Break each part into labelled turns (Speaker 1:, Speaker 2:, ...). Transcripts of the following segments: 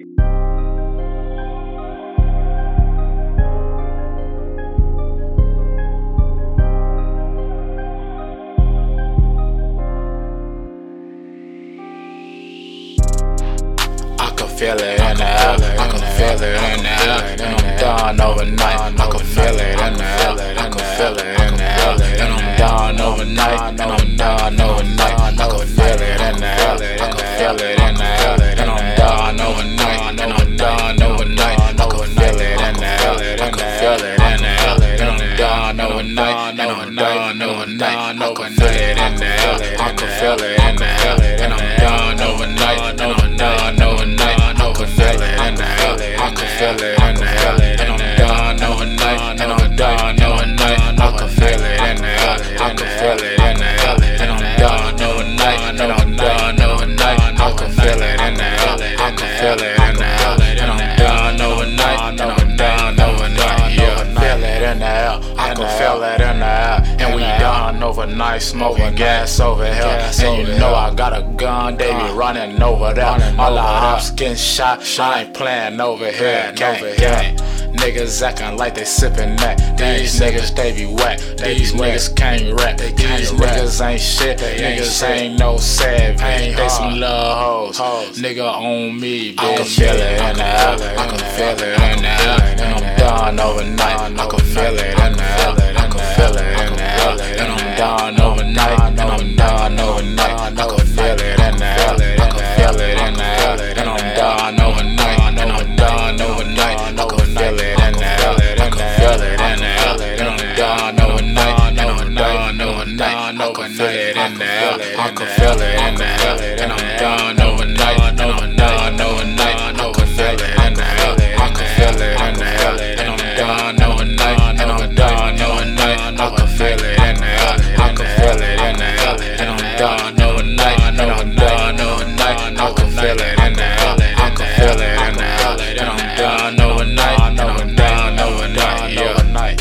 Speaker 1: Feel it in the air, I can feel it in the air, and I'm done overnight. I can feel it in the air, I can feel it in the air, and I'm done overnight, and I'm done overnight. I can feel it in the air, I can feel it in the air, and I'm done overnight, and I'm done overnight. I can feel it in the air, I can feel it in the air, and I'm done overnight, and I'm done overnight. I can feel it in the air, I can feel it in the air, and I'm done overnight, and I'm done overnight. I can feel it in the air, I can feel it in the air, and I'm done overnight, and I'm done overnight. I can feel it in the air, I can feel it in the air, and I'm done overnight, and I'm done overnight. I can feel it in the air, I can feel it in the air, and I'm done overnight, and I'm done overnight. Yeah, feel it in the air, I can feel it in the air, and we done overnight, smoking gas over here. And you know I got a gun, they be running over there. All the ops getting shot, I ain't playing over here. Gang. Niggas acting like they sippin' that. These niggas they be whack. These niggas can't rap. These niggas ain't shit. Niggas ain't no savage. They some love hoes. Nigga on me, bitch. I can feel it in the air. I can feel it in the air, and I'm done overnight. I can feel it in the air. I can feel it in the air, and I'm done overnight. And I'm done overnight. I can feel it in the air. I can feel it in the air, and I'm done overnight. And I'm done overnight. I can feel it in the air. I can feel it in the air, and I'm done overnight. And I'm done overnight. I can feel it in the air. I can feel it in the air, and I'm done overnight. And I'm done overnight. I can feel it in the air. I can feel it in the air, and I'm done overnight. And I'm done overnight. I can feel it in the air. I can feel it in the air, and I'm done overnight. And I'm done overnight. I can feel it in the air. I can feel it in the air, and I'm done overnight. And I'm done overnight. Yeah.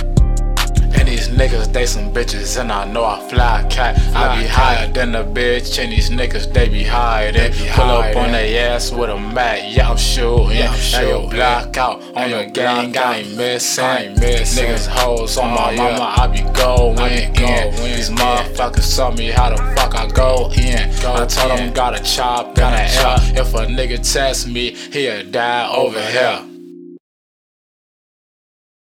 Speaker 1: And these niggas, they some bitches, and I know I fly cat. I be higher than a bitch, and these niggas, they be higher. They pull up on their ass with a mat, yeah, I'm sure. Yeah, yo, block out on your gang, I ain't missing. Niggas hoes on my mama, I be going in. These motherfuckers tell me how the fuck I go in. I told them gotta chop in the air. If a nigga test me, he'll die over here.